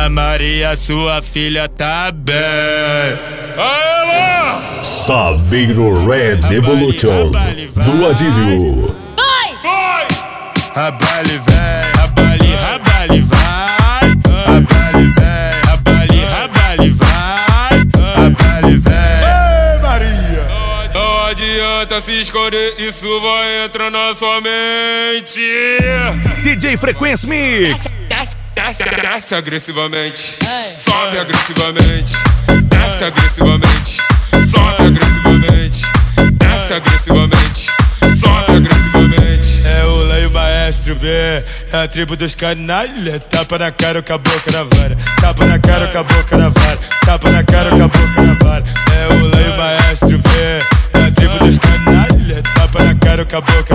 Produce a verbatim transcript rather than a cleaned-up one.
Ana Maria, sua filha tá bem. Aê, Saveiro Red Evolution do Adílio. vai! Vai! Rabale vem, rabale, rabale vai. Rabale vem, rabale, rabale vai. Rabale vem. Ei, Maria! Não adianta se esconder, isso vai entrar na sua mente. D J Frequência Mix. Desce, desce, desce agressivamente. Sobe agressivamente. Desce agressivamente. Sobe agressivamente. Desce agressivamente. Sobe agressivamente. É o Lei Maestro B, é a tribo dos canalha. Tapa na cara com a boca na vara. Tapa na cara com a boca na vara. Tapa na cara com a boca na vara. É o Lei Maestro B, é a tribo dos canalha. Tapa na cara com a boca